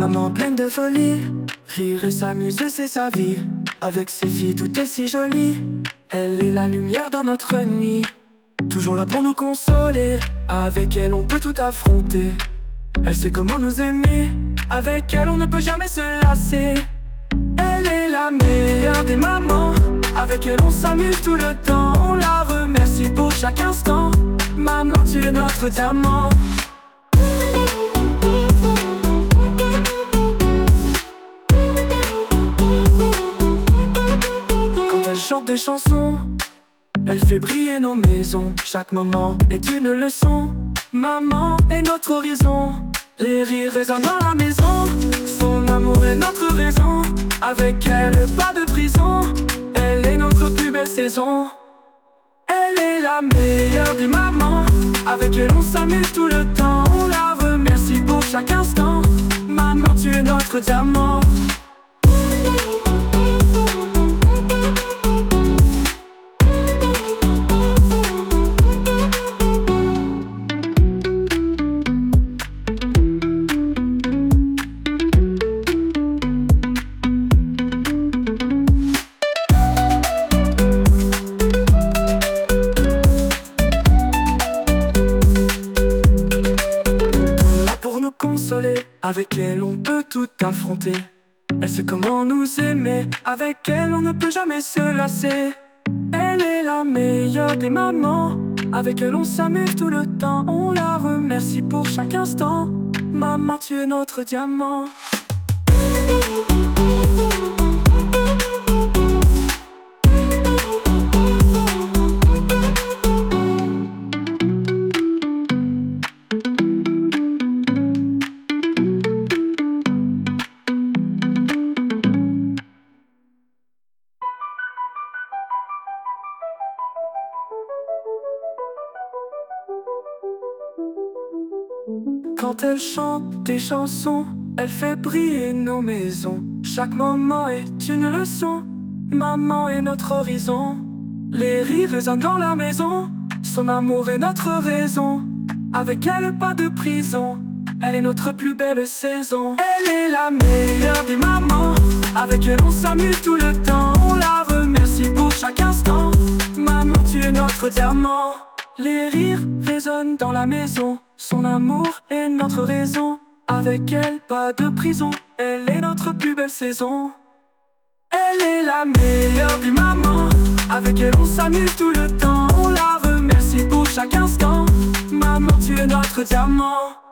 Maman pleine de folie, rire et s'amuser c'est sa vie. Avec ses filles tout est si joli, elle est la lumière dans notre nuit. Toujours là pour nous consoler, avec elle on peut tout affronter. Elle sait comment nous aimer, avec elle on ne peut jamais se lasser. Elle est la meilleure des mamans, avec elle on s'amuse tout le temps. On la remercie pour chaque instant, maman tu es notre diamant. Quand elle chante des chansons, elle fait briller nos maisons. Chaque moment est une leçon, maman est notre horizon. Les rires résonnent dans la maison, son amour est notre raison. Avec elle, pas de prison, elle est notre plus belle saison. Elle est la meilleure des mamans, avec elle on s'amuse tout le temps. On la remercie pour chaque instant, maman tu es notre diamant. Avec elle on peut tout affronter. Elle sait comment nous aimer, avec elle on ne peut jamais se lasser. Elle est la meilleure des mamans, avec elle on s'amuse tout le temps. On la remercie pour chaque instant, maman tu es notre diamant. Quand elle chante des chansons, elle fait briller nos maisons. Chaque moment est une leçon, maman est notre horizon. Les rires résonnent dans la maison, son amour est notre raison. Avec elle pas de prison, elle est notre plus belle saison. Elle est la meilleure des mamans, avec elle on s'amuse tout le temps. On la remercie pour chaque instant, maman tu es notre diamant. Les rires résonnent dans la maison, son amour est notre raison. Avec elle, pas de prison, elle est notre plus belle saison. Elle est la meilleure des mamans, avec elle on s'amuse tout le temps. On la remercie pour chaque instant, maman tu es notre diamant.